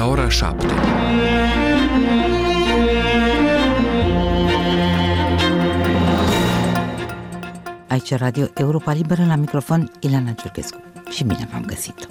la ora 7. Aici Radio Europa Liberă, la microfon Ileana Ciurchescu. Și bine v-am găsit!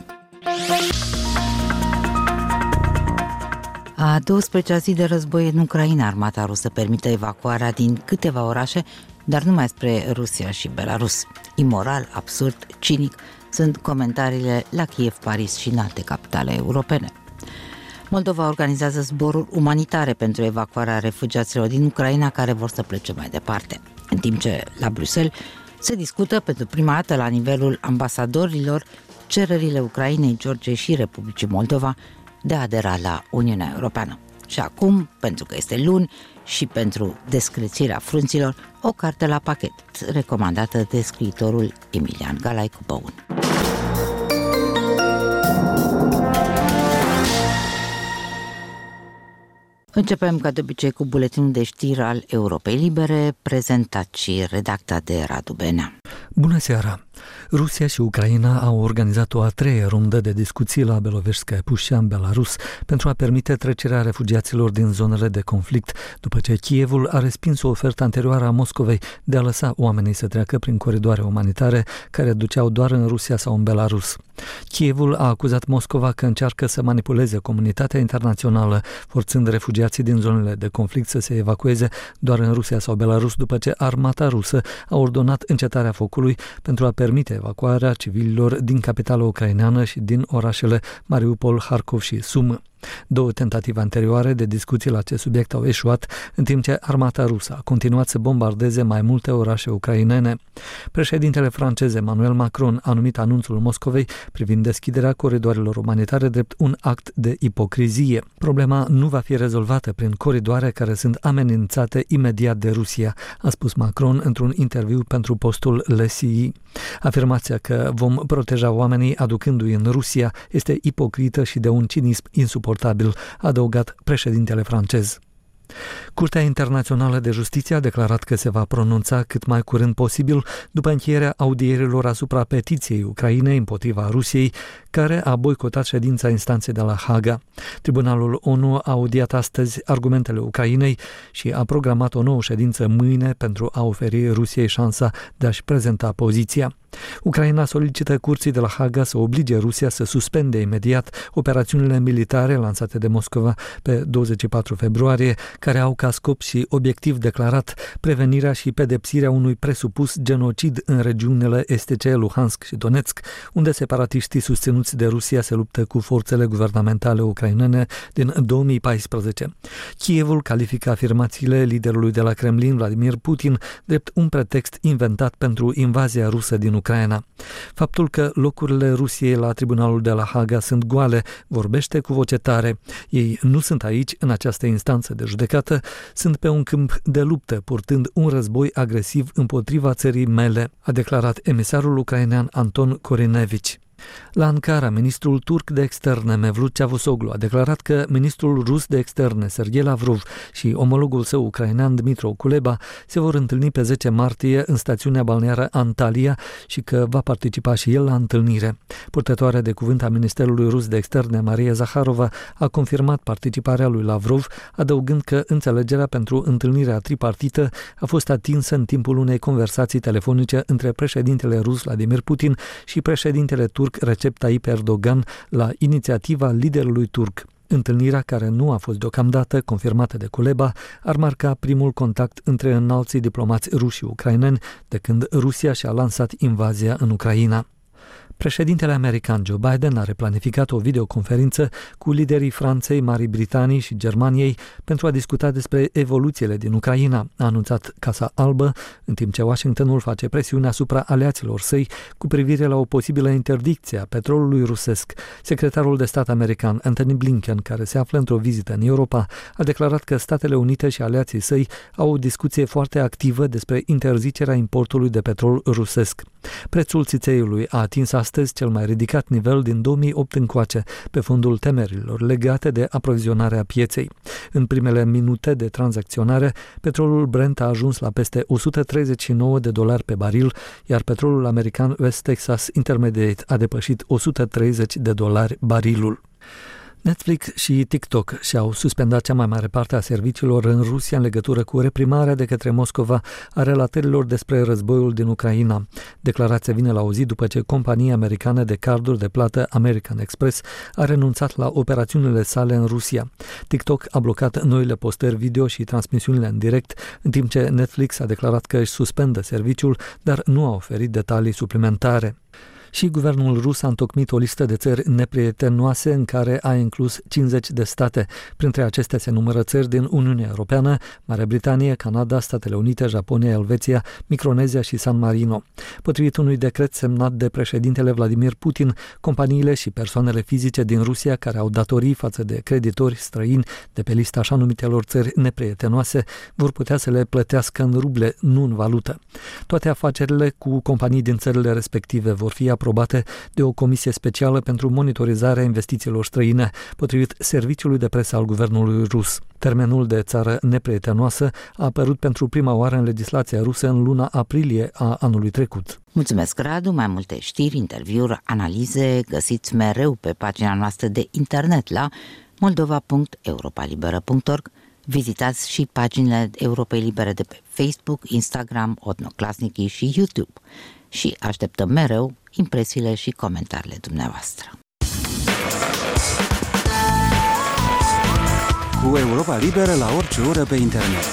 A 12-a zi de război în Ucraina, armata rusă permite evacuarea din câteva orașe, dar numai spre Rusia și Belarus. Imoral, absurd, cinic sunt comentariile la Kiev, Paris și în alte capitale europene. Moldova organizează zboruri umanitare pentru evacuarea refugiaților din Ucraina care vor să plece mai departe. În timp ce la Bruxelles se discută pentru prima dată la nivelul ambasadorilor cererile Ucrainei, Georgiei și Republicii Moldova de a adera la Uniunea Europeană. Și acum, pentru că este luni și pentru descrețirea frunților, o carte la pachet, recomandată de scriitorul Emilian Galaicu Băun. Începem ca de obicei cu buletinul de știri al Europei Libere, prezentat și redactat de Radu Benea. Bună seara! Rusia și Ucraina au organizat o a treia rundă de discuții la Beloveșskaya Pușa, în Belarus, pentru a permite trecerea refugiaților din zonele de conflict, după ce Kievul a respins o ofertă anterioară a Moscovei de a lăsa oamenii să treacă prin coridoare umanitare care duceau doar în Rusia sau în Belarus. Kievul a acuzat Moscova că încearcă să manipuleze comunitatea internațională, forțând refugiații din zonele de conflict să se evacueze doar în Rusia sau Belarus, după ce armata rusă a ordonat încetarea focului pentru a permite evacuarea civililor din capitala ucraineană și din orașele Mariupol, Harkov și Sum. Două tentative anterioare de discuții la acest subiect au eșuat, în timp ce armata rusă a continuat să bombardeze mai multe orașe ucrainene. Președintele francez Emmanuel Macron a numit anunțul Moscovei privind deschiderea coridoarelor umanitare drept un act de ipocrizie. Problema nu va fi rezolvată prin coridoare care sunt amenințate imediat de Rusia, a spus Macron într-un interviu pentru postul LCI. Afirmația că vom proteja oamenii aducându-i în Rusia este ipocrită și de un cinism insuportabil, a adăugat președintele francez. Curtea Internațională de Justiție a declarat că se va pronunța cât mai curând posibil după încheierea audierilor asupra petiției Ucrainei împotriva Rusiei, care a boicotat ședința instanței de la Haga. Tribunalul ONU a audiat astăzi argumentele Ucrainei și a programat o nouă ședință mâine pentru a oferi Rusiei șansa de a-și prezenta poziția. Ucraina solicită curții de la Haga să oblige Rusia să suspende imediat operațiunile militare lansate de Moscova pe 24 februarie, care au ca scop și obiectiv declarat prevenirea și pedepsirea unui presupus genocid în regiunile estice Luhansk și Donetsk, unde separatiștii susținuți de Rusia se luptă cu forțele guvernamentale ucrainene din 2014. Kievul califică afirmațiile liderului de la Kremlin, Vladimir Putin, drept un pretext inventat pentru invazia rusă din Ucraina. Faptul că locurile Rusiei la tribunalul de la Haga sunt goale vorbește cu voce tare. Ei nu sunt aici, în această instanță de judecată, sunt pe un câmp de luptă, purtând un război agresiv împotriva țării mele, a declarat emisarul ucrainean Anton Korinevici. La Ankara, ministrul turc de externe Mevlut Cavusoglu a declarat că ministrul rus de externe Sergei Lavrov și omologul său ucrainean Dmytro Kuleba se vor întâlni pe 10 martie în stațiunea balneară Antalya și că va participa și el la întâlnire. Purtătoarea de cuvânt a ministerului rus de externe Maria Zakharova a confirmat participarea lui Lavrov, adăugând că înțelegerea pentru întâlnirea tripartită a fost atinsă în timpul unei conversații telefonice între președintele rus Vladimir Putin și președintele turc Recep Tayyip Erdogan la inițiativa liderului turc. Întâlnirea, care nu a fost deocamdată confirmată de Kuleba, ar marca primul contact între înalții diplomați ruși și ucraineni de când Rusia și-a lansat invazia în Ucraina. Președintele american Joe Biden a replanificat o videoconferință cu liderii Franței, Marii Britanii și Germaniei pentru a discuta despre evoluțiile din Ucraina, a anunțat Casa Albă, în timp ce Washingtonul face presiune asupra aliaților săi cu privire la o posibilă interdicție a petrolului rusesc. Secretarul de stat american Antony Blinken, care se află într-o vizită în Europa, a declarat că Statele Unite și aliații săi au o discuție foarte activă despre interzicerea importului de petrol rusesc. Prețul țițeiului a atins astăzi cel mai ridicat nivel din 2008 încoace, pe fondul temerilor legate de aprovizionarea pieței. În primele minute de tranzacționare, petrolul Brent a ajuns la peste $139 pe baril, iar petrolul american West Texas Intermediate a depășit $130 barilul. Netflix și TikTok și-au suspendat cea mai mare parte a serviciilor în Rusia în legătură cu reprimarea de către Moscova a relatărilor despre războiul din Ucraina. Declarația vine la o zi după ce compania americană de carduri de plată American Express a renunțat la operațiunile sale în Rusia. TikTok a blocat noile postări video și transmisiunile în direct, în timp ce Netflix a declarat că își suspendă serviciul, dar nu a oferit detalii suplimentare. Și guvernul rus a întocmit o listă de țări neprietenoase în care a inclus 50 de state. Printre acestea se numără țări din Uniunea Europeană, Marea Britanie, Canada, Statele Unite, Japonia, Elveția, Micronezia și San Marino. Potrivit unui decret semnat de președintele Vladimir Putin, companiile și persoanele fizice din Rusia care au datorii față de creditori străini de pe lista așa numitelor țări neprietenoase vor putea să le plătească în ruble, nu în valută. Toate afacerile cu companii din țările respective vor fi aprobate de o comisie specială pentru monitorizarea investițiilor străine, potrivit serviciului de presă al guvernului rus. Termenul de țară neprietenoasă a apărut pentru prima oară în legislația rusă în luna aprilie a anului trecut. Mulțumesc, Radu! Mai multe știri, interviuri, analize găsiți mereu pe pagina noastră de internet la moldova.europalibera.org. Vizitați și paginile Europei Libere de pe Facebook, Instagram, Odnoclasnici și YouTube. Și așteptăm mereu impresiile și comentariile dumneavoastră. Cu Europa Liberă la orice oră pe internet.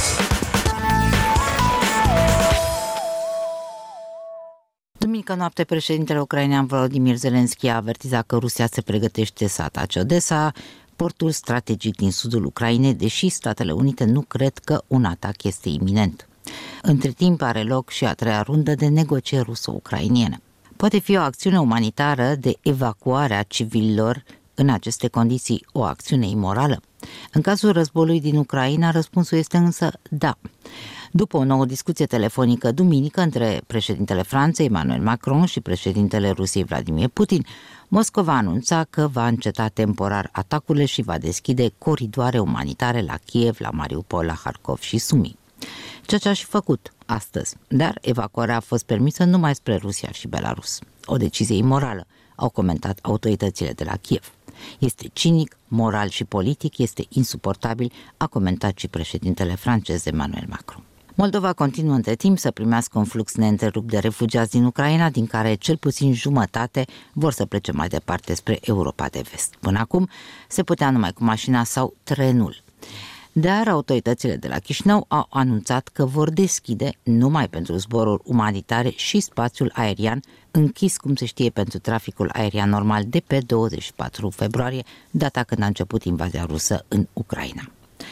Duminică noapte, președintele ucrainean Volodymyr Zelensky a avertizat că Rusia se pregătește să atace Odessa, portul strategic din sudul Ucrainei, deși Statele Unite nu cred că un atac este iminent. Între timp are loc și a treia rundă de negocieri ruso-ucrainiene. Poate fi o acțiune umanitară de evacuare a civililor în aceste condiții o acțiune imorală? În cazul războiului din Ucraina, răspunsul este însă da. După o nouă discuție telefonică duminică între președintele Franței, Emmanuel Macron, și președintele Rusiei, Vladimir Putin, Moscova anunța că va înceta temporar atacurile și va deschide coridoare umanitare la Kiev, la Mariupol, la Harkov și Sumi. Ceea ce a și făcut astăzi, dar evacuarea a fost permisă numai spre Rusia și Belarus. O decizie imorală, au comentat autoritățile de la Kiev. Este cinic, moral și politic, este insuportabil, a comentat și președintele francez Emmanuel Macron. Moldova continuă între timp să primească un flux neîntrerupt de refugiați din Ucraina, din care cel puțin jumătate vor să plece mai departe spre Europa de Vest. Până acum se putea numai cu mașina sau trenul. Dar autoritățile de la Chișinău au anunțat că vor deschide numai pentru zboruri umanitare și spațiul aerian închis, cum se știe, pentru traficul aerian normal de pe 24 februarie, data când a început invazia rusă în Ucraina.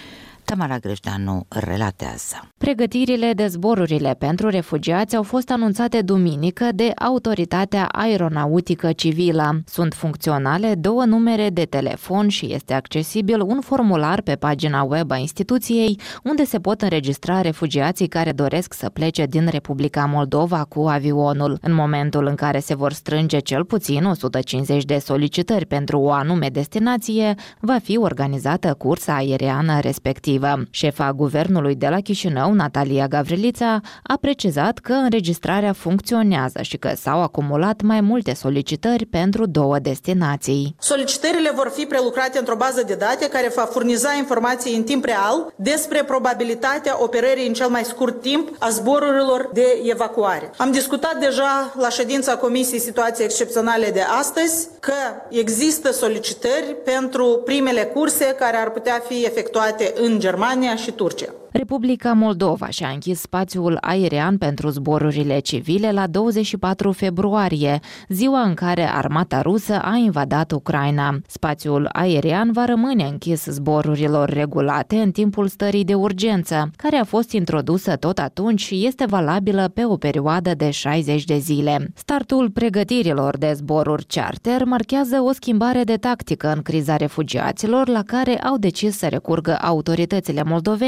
Tamara Grejdeanu relatează. Pregătirile de zborurile pentru refugiați au fost anunțate duminică de Autoritatea Aeronautică Civilă. Sunt funcționale 2 numere de telefon și este accesibil un formular pe pagina web a instituției, unde se pot înregistra refugiații care doresc să plece din Republica Moldova cu avionul. În momentul în care se vor strânge cel puțin 150 de solicitări pentru o anume destinație, va fi organizată cursa aeriană respectivă. Șefa guvernului de la Chișinău, Natalia Gavrilița, a precizat că înregistrarea funcționează și că s-au acumulat mai multe solicitări pentru 2 destinații. Solicitările vor fi prelucrate într-o bază de date care va furniza informații în timp real despre probabilitatea operării în cel mai scurt timp a zborurilor de evacuare. Am discutat deja la ședința Comisiei Situații Excepționale de astăzi că există solicitări pentru primele curse care ar putea fi efectuate în Germania și Turcia. Republica Moldova și-a închis spațiul aerian pentru zborurile civile la 24 februarie, ziua în care armata rusă a invadat Ucraina. Spațiul aerian va rămâne închis zborurilor regulate în timpul stării de urgență, care a fost introdusă tot atunci și este valabilă pe o perioadă de 60 de zile. Startul pregătirilor de zboruri charter marchează o schimbare de tactică în criza refugiaților, la care au decis să recurgă autoritățile moldovene din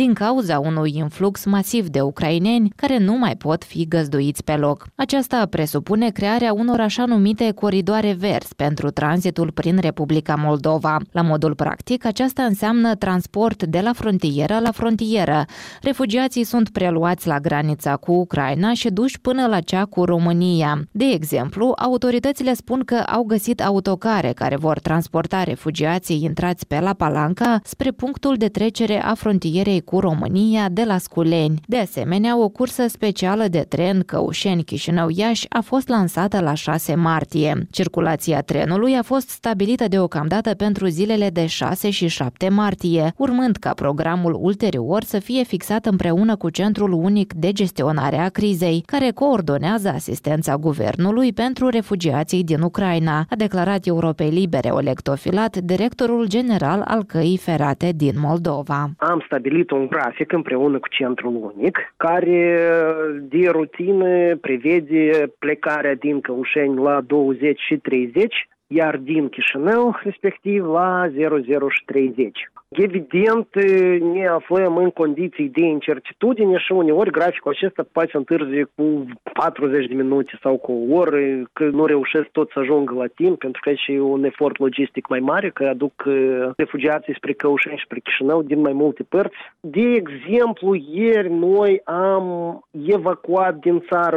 din cauza unui influx masiv de ucraineni care nu mai pot fi găzduiți pe loc. Aceasta presupune crearea unor așa numite coridoare verzi pentru tranzitul prin Republica Moldova. La modul practic, aceasta înseamnă transport de la frontieră la frontieră. Refugiații sunt preluați la granița cu Ucraina și duși până la cea cu România. De exemplu, autoritățile spun că au găsit autocare care vor transporta refugiații intrați pe la Palanca spre punctul de trecere a frontierei cu România de la Sculeni. De asemenea, o cursă specială de tren Căușeni-Chișinău-Iași a fost lansată la 6 martie. Circulația trenului a fost stabilită deocamdată pentru zilele de 6 și 7 martie, urmând ca programul ulterior să fie fixat împreună cu Centrul Unic de Gestionare a Crizei, care coordonează asistența guvernului pentru refugiații din Ucraina, a declarat Europei Libere Oleg Tofilat, directorul general al Căii Ferate din Moldova. Am stabilit un grafic împreună cu Centrul Unic, care de rutină prevede plecarea din Căușeni la 20 și 30, iar din Chișinău, respectiv, la 00 și 30. Evident, ne aflăm în condiții de incertitudine și uneori graficul acesta poate să întârzie cu 40 de minute sau cu o oră, că nu reușesc tot să ajungă la timp, pentru că aici e un efort logistic mai mare, că aduc refugiații spre Căușeni și spre Chișinău din mai multe părți. De exemplu, ieri noi am evacuat din țară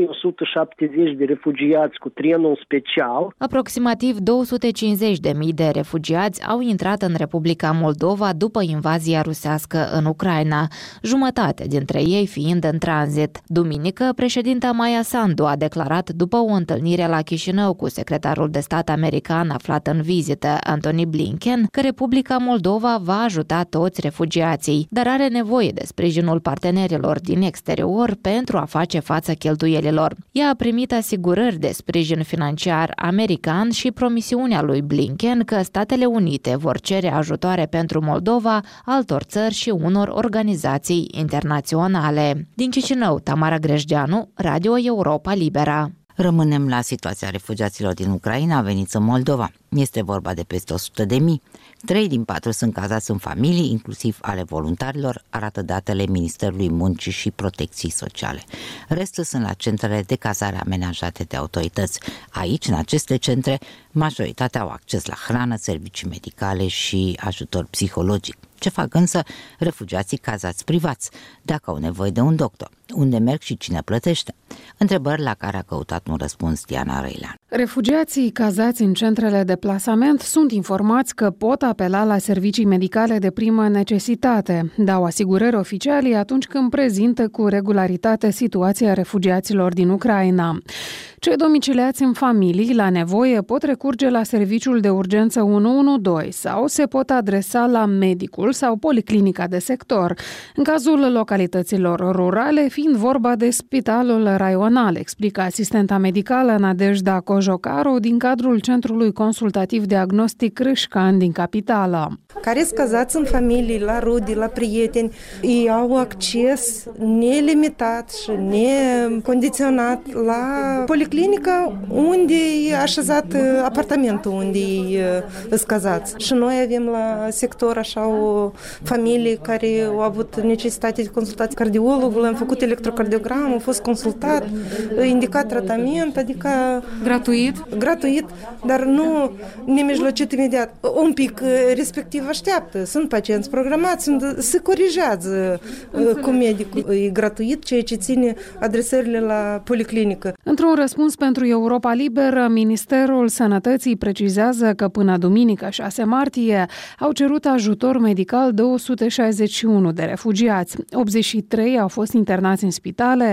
1170 de refugiați cu trenul special. Aproximativ 250.000 de refugiați au intrat în Republica Moldova după invazia rusească în Ucraina, jumătate dintre ei fiind în tranzit. Duminică, președinta Maia Sandu a declarat după o întâlnire la Chișinău cu secretarul de stat american aflat în vizită, Antony Blinken, că Republica Moldova va ajuta toți refugiații, dar are nevoie de sprijinul partenerilor din exterior pentru a face față cheltuielilor. Ea a primit asigurări de sprijin financiar american și promisiunea lui Blinken că Statele Unite vor cere ajutoare pentru Moldova, altor țări și unor organizații internaționale. Din Chișinău, Tamara Grejdeanu, Radio Europa Libera. Rămânem la situația refugiaților din Ucraina veniți în Moldova. Este vorba de peste 100.000. 3 din 4 sunt cazați în familii, inclusiv ale voluntarilor, arată datele Ministerului Muncii și Protecției Sociale. Restul sunt la centrele de cazare amenajate de autorități. Aici, în aceste centre, majoritatea au acces la hrană, servicii medicale și ajutor psihologic. Ce fac însă refugiații cazați privați, dacă au nevoie de un doctor? Unde merg și cine plătește? Întrebări la care a căutat un răspuns Diana Răilean. Refugiații cazați în centrele de plasament sunt informați că pot apela la servicii medicale de primă necesitate. Dau asigurări oficialii atunci când prezintă cu regularitate situația refugiaților din Ucraina. Cei domiciliați în familii, la nevoie, pot recurge la serviciul de urgență 112 sau se pot adresa la medicul sau policlinica de sector. În cazul localităților rurale, fiind vorba de spitalul raional, explică asistenta medicală Nadejda Cojocaru din cadrul Centrului Consultativ Diagnostic Râșcan din capitală. Care sunt cazați în familii, la rude, la prieteni, ei au acces nelimitat și necondiționat la policlinică unde e așezat apartamentul unde sunt cazați. Și noi avem la sector așa o familie care au avut necesitate de consultație cardiologul, am făcut electrocardiogramă, a fost consultat, indicat tratament, adică gratuit, dar nu nemijlocit imediat. Un pic respectiv așteaptă. Sunt pacienți programați, se corijează cu medicul. E gratuit, ceea ce ține adresările la policlinică. Într-un răspuns pentru Europa Liberă, Ministerul Sănătății precizează că până duminică 6 martie au cerut ajutor medical 261 de refugiați. 83 au fost internați în spitale,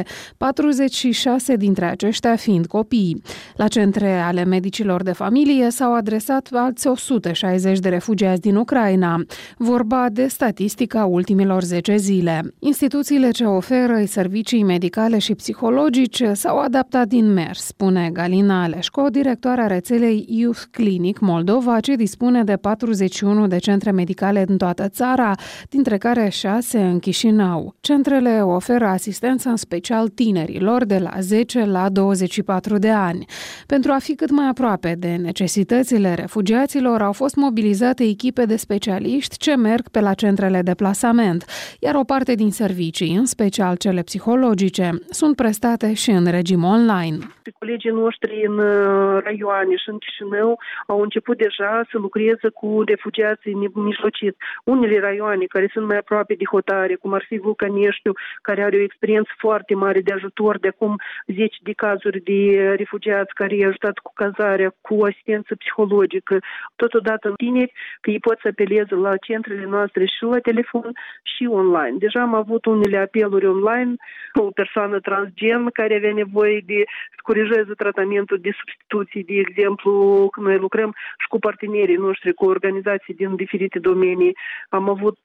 46 dintre aceștia fiind copii. La centre ale medicilor de familie s-au adresat alți 160 de refugiați din Ucraina. Vorba de statistica ultimilor 10 zile. Instituțiile ce oferă servicii medicale și psihologice s-au adaptat din mers, spune Galina Aleșco, directoarea rețelei Youth Clinic Moldova, ce dispune de 41 de centre medicale în toată țara, dintre care 6 în Chișinău. Centrele oferă asistență în special tinerilor de la 10 la 24 de ani. Pe Pentru a fi cât mai aproape de necesitățile refugiaților, au fost mobilizate echipe de specialiști ce merg pe la centrele de plasament, iar o parte din servicii, în special cele psihologice, sunt prestate și în regim online. Colegii noștri în raioane și în Chișinău au început deja să lucreze cu refugiații mijlociți. Unele raioane care sunt mai aproape de hotare, cum ar fi Vulcaneștiu, care are o experiență foarte mare de ajutor, de acum 10 de cazuri de refugiați care i-a ajutat cu cazarea, cu asistență psihologică, totodată tineri, că ei pot să apeleze la centrele noastre și la telefon și online. Deja am avut unele apeluri online, o persoană transgen care avea nevoie de corijeze tratamentul de substituții, de exemplu, când noi lucrăm și cu partenerii noștri, cu organizații din diferite domenii. Am avut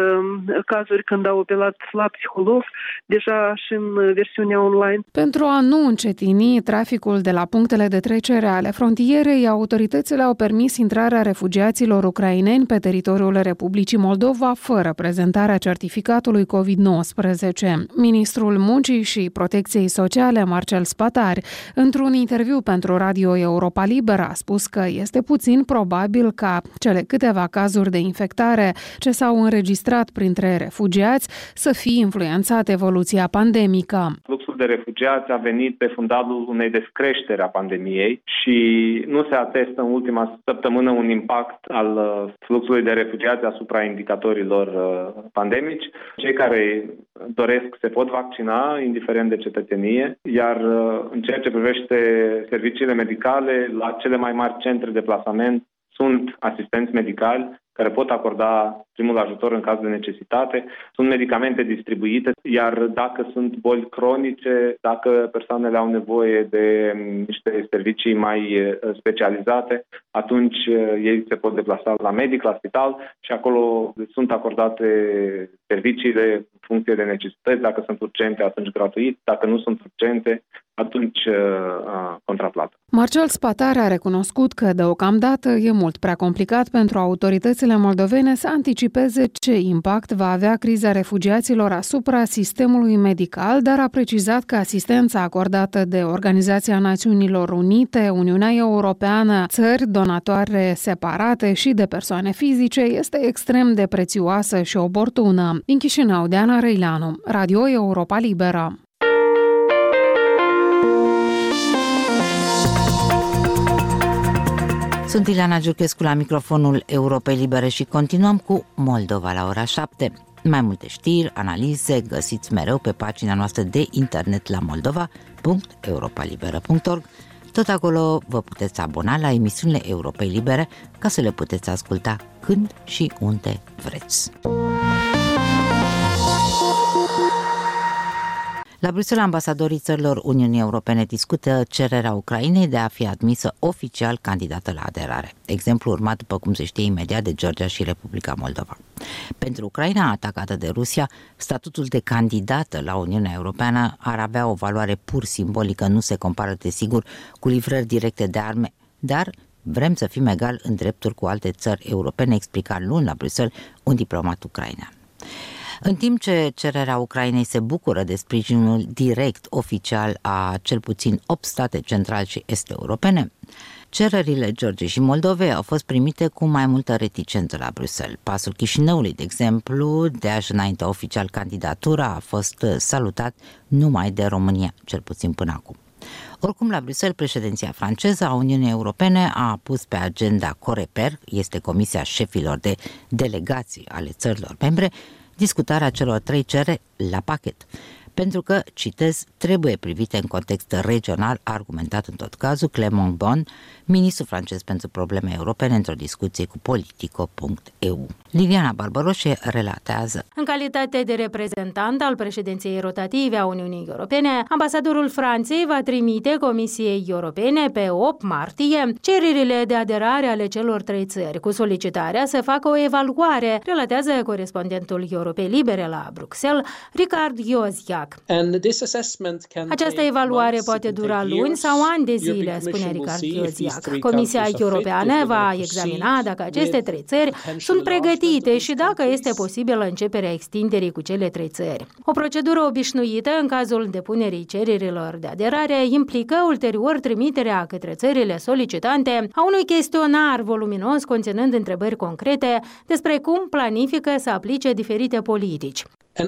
cazuri când au apelat la psiholog, deja și în versiunea online. Pentru a nu încetini traficul de la punctele de trecere ale frontierei, autoritățile au permis intrarea refugiaților ucraineni pe teritoriul Republicii Moldova fără prezentarea certificatului COVID-19. Ministrul Muncii și Protecției Sociale, Marcel Spatari, într-un interviu pentru Radio Europa Liberă, a spus că este puțin probabil ca cele câteva cazuri de infectare ce s-au înregistrat printre refugiați să fie influențat evoluția pandemică. Fluxul de refugiați a venit pe fundalul unei descreșteri a pandemiei și nu se atestă în ultima săptămână un impact al fluxului de refugiați asupra indicatorilor pandemici. Cei care doresc se pot vaccina, indiferent de cetățenie, iar în ceea ce privește serviciile medicale, la cele mai mari centre de plasament sunt asistenți medicali care pot acorda primul ajutor în caz de necesitate. Sunt medicamente distribuite, iar dacă sunt boli cronice, dacă persoanele au nevoie de niște servicii mai specializate, atunci ei se pot deplasa la medic, la spital și acolo sunt acordate serviciile în funcție de necesități. Dacă sunt urgente, atunci gratuit. Dacă nu sunt urgente, atunci contraplată. Marcel Spatari a recunoscut că deocamdată e mult prea complicat pentru autoritățile moldovene să anticipeze ce impact va avea criza refugiaților asupra sistemului medical, dar a precizat că asistența acordată de Organizația Națiunilor Unite, Uniunea Europeană, țări donatoare separate și de persoane fizice este extrem de prețioasă și oportună. Din Chișinău, Diana Răileanu, Radio Europa Liberă. Sunt Ileana Giurchescu la microfonul Europei Libere și continuăm cu Moldova la ora 7. Mai multe știri, analize găsiți mereu pe pagina noastră de internet la moldova.europalibera.org. Tot acolo vă puteți abona la emisiunile Europei Libere ca să le puteți asculta când și unde vreți. La Bruxelles, ambasadorii țărilor Uniunii Europene discută cererea Ucrainei de a fi admisă oficial candidată la aderare. Exemplu urmat, după cum se știe imediat, de Georgia și Republica Moldova. Pentru Ucraina, atacată de Rusia, statutul de candidată la Uniunea Europeană ar avea o valoare pur simbolică, nu se compară, desigur, cu livrări directe de arme, dar vrem să fim egal în drepturi cu alte țări europene, explica luni la Bruxelles un diplomat ucrainean. În timp ce cererea Ucrainei se bucură de sprijinul direct oficial a cel puțin 8 state central și est-europene, cererile Georgiei și Moldovei au fost primite cu mai multă reticență la Bruxelles. Pasul Chișinăului, de exemplu, de a-și înainta oficial candidatura, a fost salutat numai de România, cel puțin până acum. Oricum, la Bruxelles, președinția franceză a Uniunii Europene a pus pe agenda Coreper, este Comisia Șefilor de Delegații ale țărilor membre, discutarea celor 3 cereri la pachet, pentru că, citez, trebuie privite în context regional, a argumentat în tot cazul Clément Beaune, ministrul francez pentru probleme europene, într-o discuție cu Politico.eu. Liliana Barbaroșe relatează. În calitate de reprezentant al președinției rotative a Uniunii Europene, ambasadorul Franței va trimite Comisiei Europene pe 8 martie cererile de aderare ale celor 3 țări, cu solicitarea să facă o evaluare, relatează corespondentul Europei Libere la Bruxelles, Ricard Ioziac. Această evaluare poate dura luni sau ani de zile, spune Ricard Ioziac. TIAC. Comisia Europeană va examina dacă aceste 3 țări sunt pregătite și dacă este posibilă începerea extinderii cu cele 3 țări. O procedură obișnuită în cazul depunerii cererilor de aderare implică ulterior trimiterea către țările solicitante a unui chestionar voluminos conținând întrebări concrete despre cum planifică să aplice diferite politici.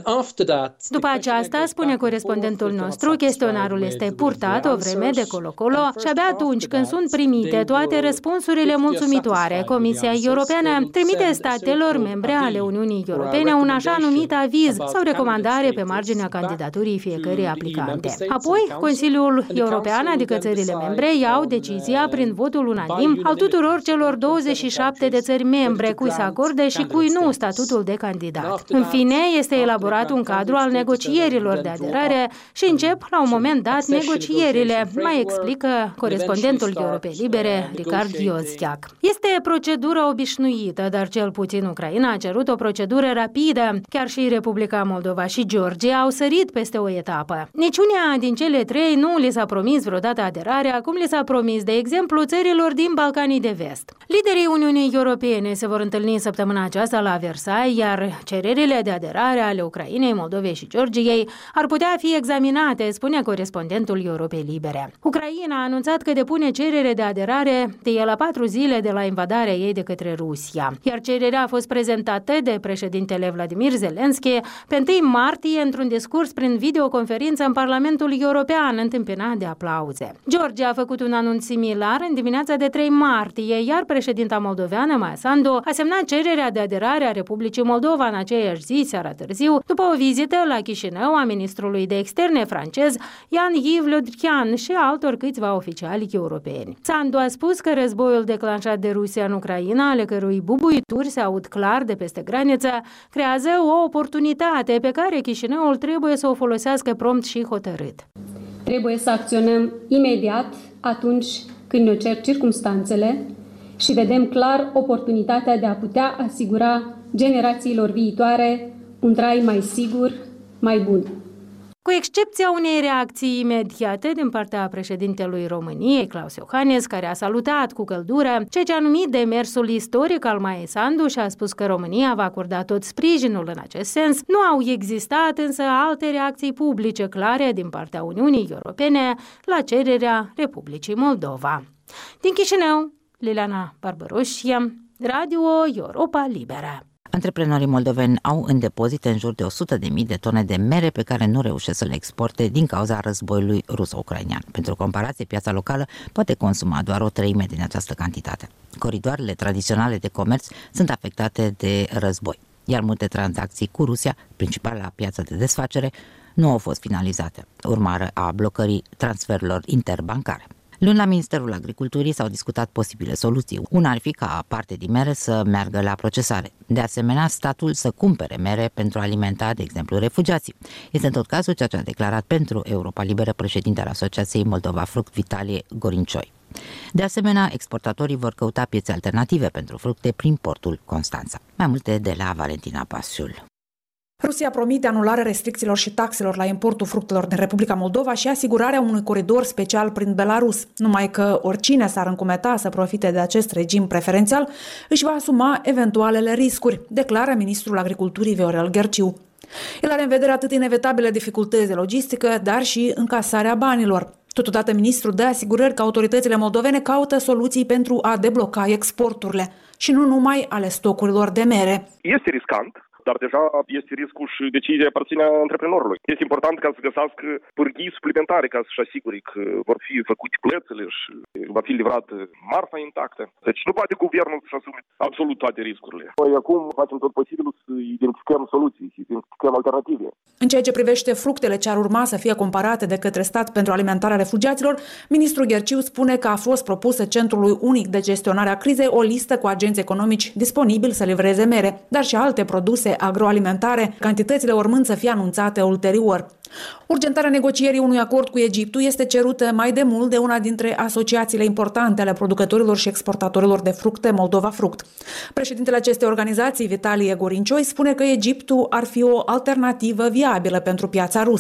După aceasta, spune corespondentul nostru, chestionarul este purtat o vreme de colo-colo și abia atunci când sunt primite toate răspunsurile mulțumitoare, Comisia Europeană trimite statelor membre ale Uniunii Europene un așa numit aviz sau recomandare pe marginea candidaturii fiecărei aplicante. Apoi, Consiliul European, adică țările membre, iau decizia prin votul unanim al tuturor celor 27 de țări membre cui se acorde și cui nu statutul de candidat. În fine, este elaborat un cadru al negocierilor de aderare și încep la un moment dat negocierile, mai explică corespondentul Europei Libere, Ricard Iozchiac. Este procedura obișnuită, dar cel puțin Ucraina a cerut o procedură rapidă. Chiar și Republica Moldova și Georgia au sărit peste o etapă. Niciuna din cele 3 nu li s-a promis vreodată aderarea, cum li s-a promis, de exemplu, țărilor din Balcanii de Vest. Liderii Uniunii Europene se vor întâlni săptămâna aceasta la Versailles, iar cererile de aderare ale Ucrainei, Moldovei și Georgiei ar putea fi examinate, spune corespondentul Europei Libere. Ucraina a anunțat că depune cerere de aderare la 4 zile de la invadarea ei de către Rusia, iar cererea a fost prezentată de președintele Vladimir Zelensky pe 1 martie într-un discurs prin videoconferință în Parlamentul European, întâmpinat de aplauze. Georgia a făcut un anunț similar în dimineața de 3 martie, iar președinta moldoveană, Maia Sandu, a semnat cererea de aderare a Republicii Moldova în aceeași zi, seara târziu, după o vizită la Chișinău a ministrului de externe francez, Jean-Yves Le Drian, și altor câțiva oficiali europeni. Sandu a spus că războiul declanșat de Rusia în Ucraina, ale cărui bubuituri se aud clar de peste graniță, creează o oportunitate pe care Chișinăul trebuie să o folosească prompt și hotărât. Trebuie să acționăm imediat atunci când ne cer circumstanțele și vedem clar oportunitatea de a putea asigura generațiilor viitoare un trai mai sigur, mai bun. Cu excepția unei reacții imediate din partea președintelui României, Klaus Iohannis, care a salutat cu căldură ceea ce a numit demersul istoric al Maiei Sandu și a spus că România va acorda tot sprijinul în acest sens, nu au existat însă alte reacții publice clare din partea Uniunii Europene la cererea Republicii Moldova. Din Chișinău, Liliana Barbaroșie, Radio Europa Liberă. Antreprenorii moldoveni au în depozite în jur de 100.000 de tone de mere pe care nu reușesc să le exporte din cauza războiului ruso-ucrainean. Pentru comparație, piața locală poate consuma doar 1/3 din această cantitate. Coridoarele tradiționale de comerț sunt afectate de război, iar multe tranzacții cu Rusia, principala piață de desfacere, nu au fost finalizate, urmare a blocării transferurilor interbancare. Luni la Ministerul Agriculturii s-au discutat posibile soluții. Una ar fi ca parte din mere să meargă la procesare. De asemenea, statul să cumpere mere pentru a alimenta, de exemplu, refugiații. Este în tot cazul ceea ce a declarat pentru Europa Liberă președintele Asociației Moldova Fruct, Vitalie Gorincioi. De asemenea, exportatorii vor căuta piețe alternative pentru fructe prin portul Constanța. Mai multe de la Valentina Pasiul. Rusia promite anularea restricțiilor și taxelor la importul fructelor din Republica Moldova și asigurarea unui coridor special prin Belarus. Numai că oricine s-ar încumeta să profite de acest regim preferențial își va asuma eventualele riscuri, declară ministrul Agriculturii Viorel Gherciu. El are în vedere atât inevitabile dificultăți de logistică, dar și încasarea banilor. Totodată, ministrul dă asigurări că autoritățile moldovene caută soluții pentru a debloca exporturile și nu numai ale stocurilor de mere. Este riscant, dar deja este riscul și decizia aparține antreprenorului. Este important ca să găsească pârghii suplimentare ca să-și asigure că vor fi făcute plățile și va fi livrată marfa intactă. Deci nu poate guvernul să asume absolut toate riscurile. Noi acum facem tot posibilul să identificăm soluții, să identificăm alternative. În ceea ce privește fructele ce ar urma să fie comparate de către stat pentru alimentarea refugiaților, ministrul Gherciu spune că a fost propusă Centrului Unic de Gestionare a Crizei o listă cu agenți economici disponibili să livreze mere, dar și alte produse agroalimentare, cantitățile urmând să fie anunțate ulterior. Urgentarea negocierii unui acord cu Egiptul este cerută mai de mult de una dintre asociațiile importante ale producătorilor și exportatorilor de fructe, Moldova Fruct. Președintele acestei organizații, Vitalie Gorincioi, spune că Egiptul ar fi o alternativă viabilă pentru piața rusă.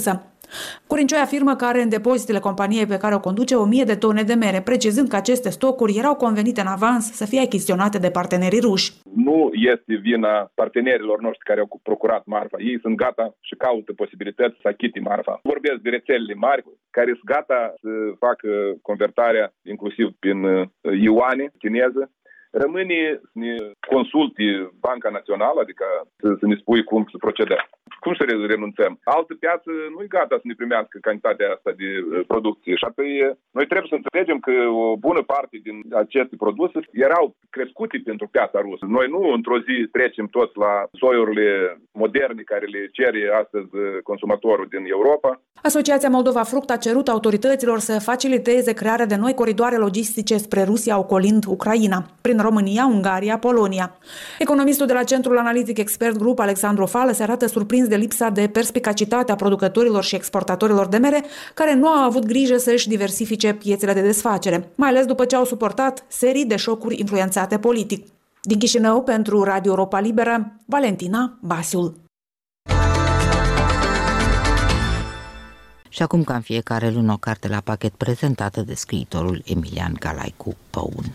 Curincioi afirmă că are în depozitele companiei pe care o conduce 1000 de tone de mere, precizând că aceste stocuri erau convenite în avans să fie achiziționate de partenerii ruși. Nu este vina partenerilor noștri care au procurat marfa. Ei sunt gata și caută posibilități să achite marfa. Vorbesc de rețelele mari care sunt gata să facă convertarea inclusiv prin ioane chineză. Rămâne să ne consulte Banca Națională, adică să ne spui cum să procedăm. Cum să renunțăm? Altă piață nu e gata să ne primească cantitatea asta de producție. Și apoi noi trebuie să înțelegem că o bună parte din aceste produse erau crescute pentru piața rusă. Noi nu într-o zi trecem toți la soiurile moderne care le cere astăzi consumatorul din Europa. Asociația Moldova Fruct a cerut autorităților să faciliteze crearea de noi coridoare logistice spre Rusia, ocolind Ucraina, prin România, Ungaria, Polonia. Economistul de la Centrul Analitic Expert Group, Alexandru Fală, se arată surprins de lipsa de perspicacitate a producătorilor și exportatorilor de mere, care nu au avut grijă să-și diversifice piețele de desfacere, mai ales după ce au suportat serii de șocuri influențate politic. Din Chișinău, pentru Radio Europa Liberă, Valentina Basiul. Și acum, ca în fiecare lună, o carte la pachet prezentată de scriitorul Emilian Galaicu Păun.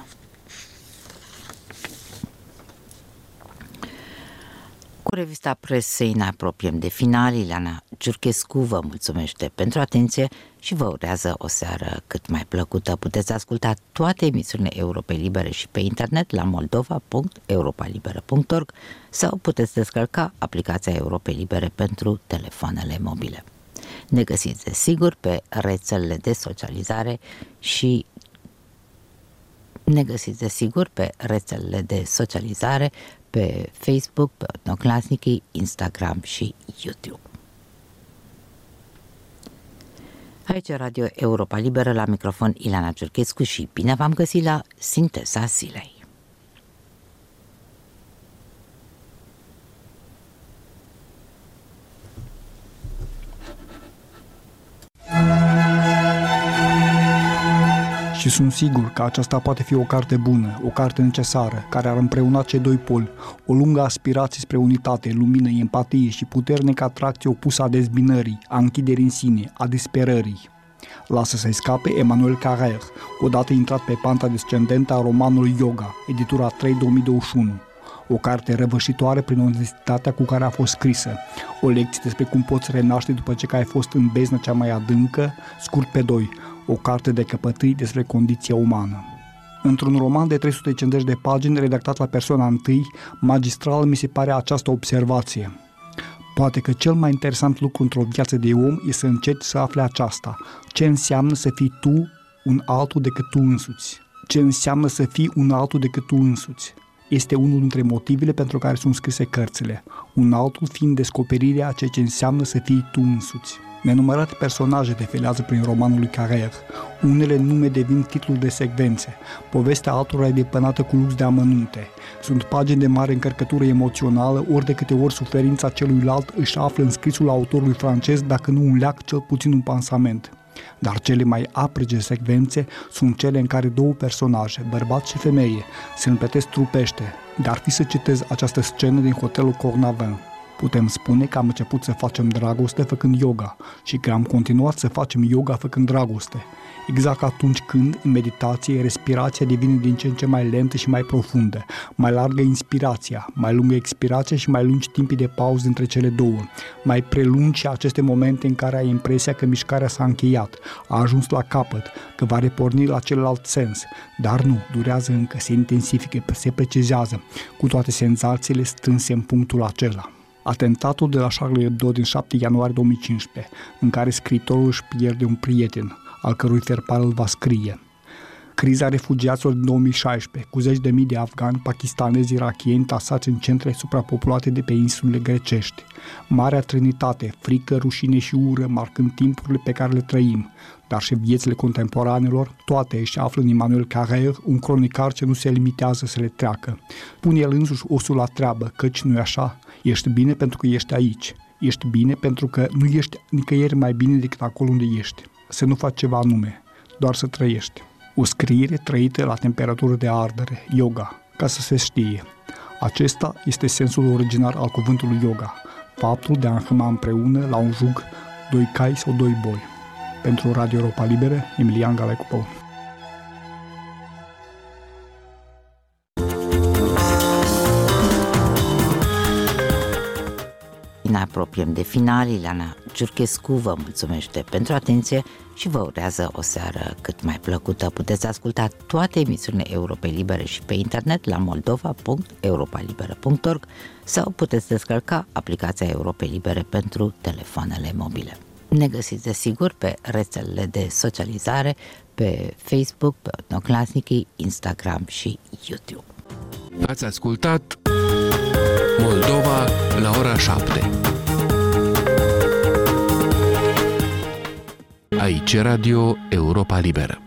Cu revista Presei ne apropiem de final. Ileana Ciurchescu vă mulțumește pentru atenție și vă urează o seară cât mai plăcută. Puteți asculta toate emisiunile Europei Libere și pe internet la moldova.europalibera.org sau puteți descărca aplicația Europei Libere pentru telefoanele mobile. Ne găsiți desigur pe rețelele de socializare pe Facebook, pe Odnoclasnici, Instagram și YouTube. Aici Radio Europa Liberă, la microfon Ileana Ciurchescu și bine v-am găsit la Sinteza Zilei. Și sunt sigur că aceasta poate fi o carte bună, o carte necesară, care ar împreuna cei doi poli, o lungă aspirație spre unitate, lumină, empatie și puternică atracție opusă a dezbinării, a închiderii în sine, a disperării. Lasă să-i scape Emmanuel Carrère, odată intrat pe panta descendentă a romanului Yoga, editura 3 2021. O carte răvășitoare prin onestitatea cu care a fost scrisă, o lecție despre cum poți renaște după ce ai fost în beznă cea mai adâncă, scurt pe doi, o carte de căpătâi despre condiția umană. Într-un roman de 350 de pagini, redactat la persoana întâi, magistral mi se pare această observație. Poate că cel mai interesant lucru într-o viață de om e să încerci să afli aceasta. Ce înseamnă să fii tu un altul decât tu însuți? Ce înseamnă să fii un altul decât tu însuți? Este unul dintre motivele pentru care sunt scrise cărțile, un altul fiind descoperirea a ceea ce înseamnă să fii tu însuți. Nenumărate personaje defelează prin romanul lui Carrère. Unele nume devin titluri de secvențe. Povestea altora e depănată cu lux de amănunte. Sunt pagini de mare încărcătură emoțională, ori de câte ori suferința celuilalt își află în scrisul autorului francez, dacă nu un leac, cel puțin un pansament. Dar cele mai aprige secvențe sunt cele în care două personaje, bărbat și femeie, se împletesc trupește. Dar fi să citez această scenă din hotelul Cornavin. Putem spune că am început să facem dragoste făcând yoga și că am continuat să facem yoga făcând dragoste. Exact atunci când, în meditație, respirația devine din ce în ce mai lentă și mai profundă, mai largă inspirația, mai lungă expirația și mai lungi timpii de pauză între cele două, mai prelungi aceste momente în care ai impresia că mișcarea s-a încheiat, a ajuns la capăt, că va reporni la celălalt sens, dar nu, durează încă, se intensifică, se precizează, cu toate senzațiile strânse în punctul acela. Atentatul de la Charlie Hebdo din 7 ianuarie 2015, în care scriitorul își pierde un prieten, al cărui ferpal îl va scrie. Criza refugiaților din 2016, cu 10.000 de afgani, pakistanezi, irakieni tasați în centre suprapopulate de pe insulele grecești. Marea Trinitate, frică, rușine și ură, marcând timpurile pe care le trăim, dar și viețile contemporanelor, toate își află în Emmanuel Carrère, un cronicar ce nu se limitează să le treacă. Pune el însuși osul la treabă, căci nu-i așa? Ești bine pentru că ești aici. Ești bine pentru că nu ești nicăieri mai bine decât acolo unde ești. Să nu faci ceva anume, doar să trăiești. O scriere trăită la temperatură de ardere, yoga, ca să se știe. Acesta este sensul originar al cuvântului yoga, faptul de a înhăma împreună la un jug 2 cai sau 2 boi. Pentru Radio Europa Liberă, Emilian Galecu-Păun. Ne apropiem de final. Ileana Ciurchescu vă mulțumește pentru atenție și vă urează o seară cât mai plăcută. Puteți asculta toate emisiunile Europei Libere și pe internet la moldova.europalibera.org sau puteți descărca aplicația Europei Libere pentru telefoanele mobile. Ne găsiți desigur pe rețelele de socializare, pe Facebook, pe Odnoclasnici, Instagram și YouTube. Ați ascultat Moldova la ora 7. Aici Radio Europa Liberă.